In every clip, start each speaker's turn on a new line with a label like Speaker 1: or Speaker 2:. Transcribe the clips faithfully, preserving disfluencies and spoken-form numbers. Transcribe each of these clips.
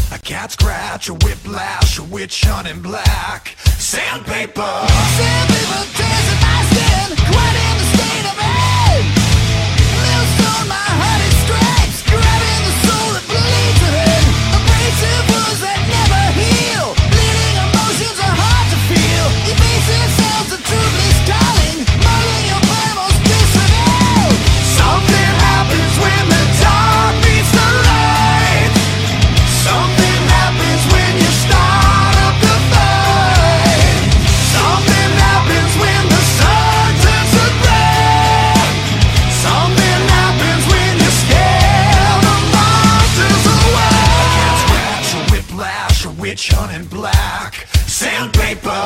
Speaker 1: A cat scratch, a whiplash, a witch hunt in black. Sandpaper.
Speaker 2: Sandpaper tears at my skin, quite in the state of pain. Little stone, my heart it strikes, grabbing the soul that bleeds within. Abrasive wounds that never heal, bleeding emotions are hard to feel. Evasive sounds, the truthless calling, muddling your brain most disrevealed.
Speaker 1: Something happens when the dark meets the light. Something happens when you start up the fight. Something happens when the sun turns to gray. Something happens when you scare the monsters away. A cat scratch, a whiplash, a witch hunt in black. Sandpaper.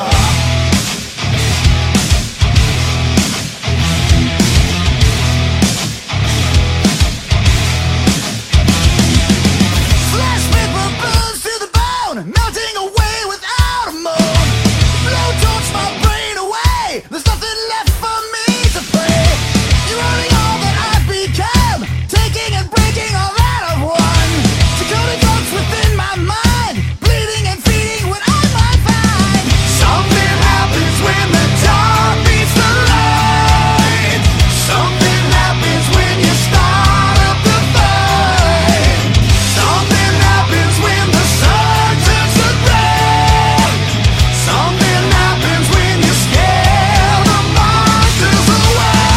Speaker 2: Flash paper burns to the bone, melting away without a moan. Blowtorch my brain away, there's nothing left for me to play. You're only all that I've become, taking and breaking all that I've won. Decoding thoughts within my mind, bleeding and feeding what I might find.
Speaker 1: Something happens when the dark meets the light. Something happens when you start up the fight. Something happens when the sun turns to gray. Something happens when you scare the monsters away.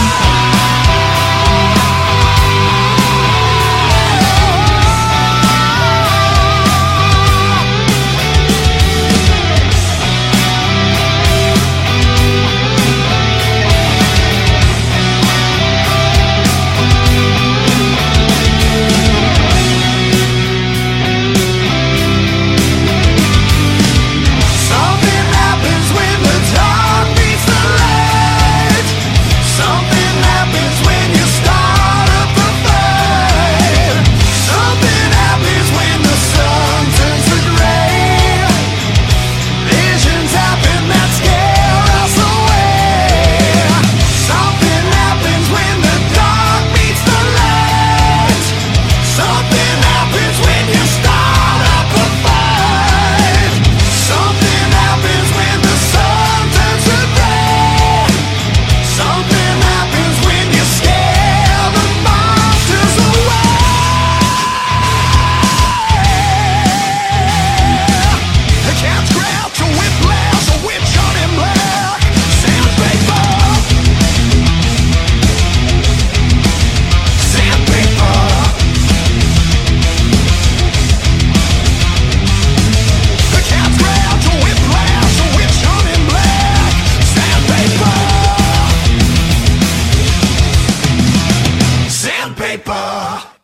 Speaker 1: Something happens when the dark meets the light. Something happens when you start up the fight. Something happens when the sun turns to gray. Visions happen that scare us away. Something happens when the dark meets the light. Something happens when you start up a fight. Something happens when the sun turns to gray. Something happens when you scare the monsters away. A cat scratch, a whiplash, a witch hunt in black. Sandpaper. Sandpaper. A cat scratch, a whiplash, a witch hunt in black. Sandpaper. Sandpaper.